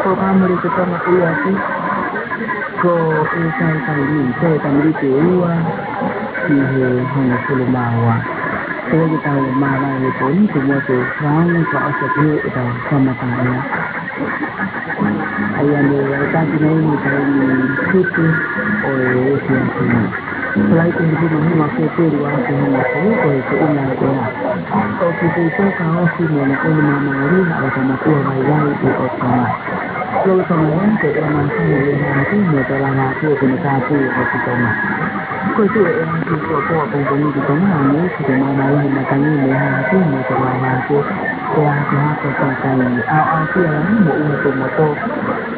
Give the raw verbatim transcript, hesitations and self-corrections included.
ko kamuri ko tama iya si ko isang kami so kami di uwa si he hana sulumawa so kita mama ni pun semua tu rang ko asa tu ita sama tanya ayan de ta kinai ni kai ni susu o e si asini Selain itu di rumah waktu itu dua hari waktu itu itu ulang ya. Oke itu kalau si mana ini mama ini ada sama tua bayar di otoma. Lalu kemarin ke rumah saya di hati mereka lama tu punya kapu di toma. Kau itu yang si sopo penghuni di toma ini si mama ini makan ini hati mereka lama tu. Ya hati hati sampai awal tu yang mau untuk motor